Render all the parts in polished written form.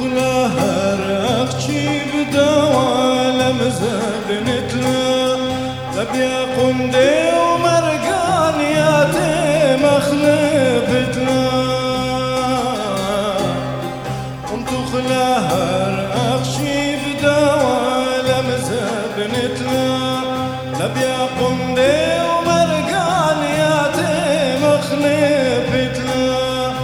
تخلها رأخشي بدوالة مزبنتلا لبيا قندي ومرقان ياتي مخلفتلا تخلها رأخشي بدوالة مزبنتلا لبيا قندي ومرقان ياتي مخلفتلا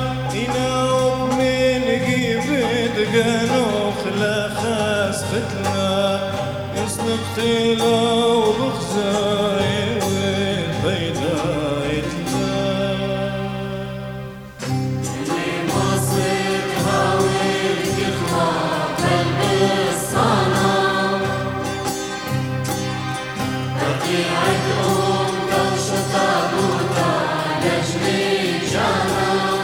قنوخ لا خاس ختلا يصنق تلا وبخزاي والبيضاء يتلا اللي ما صدها والقخوة قلب الصنم بقي عدهم دوشة تابوتا لجلي جنم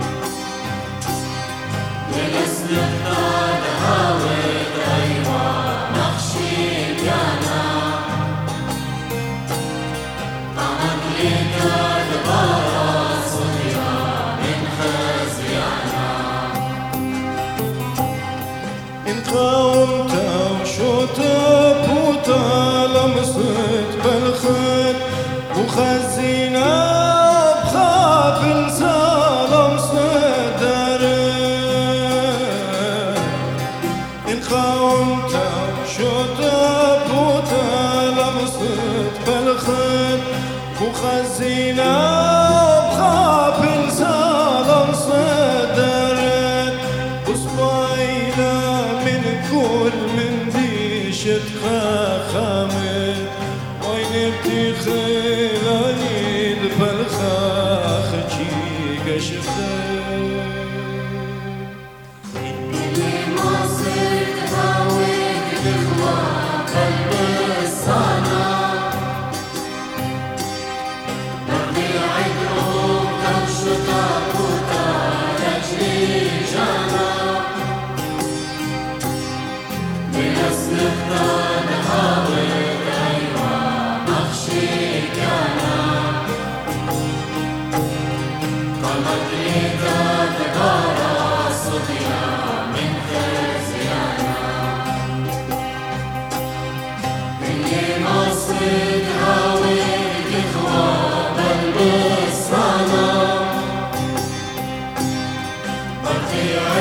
قاومت وشوتا بوتا لمست بالخد وخزينا بخاف انسالم صدر إن قاومت وشوتا بوتا لمست بالخد وخزينا بخاف انسالم صدر كل من ديشة خامد وين بتخيل عيد بالخاخ جي قشخة اللي ما صدها والقخوة قلب الصنم بقي عدهم دوشة تابوتا لجلي جنم Yeah.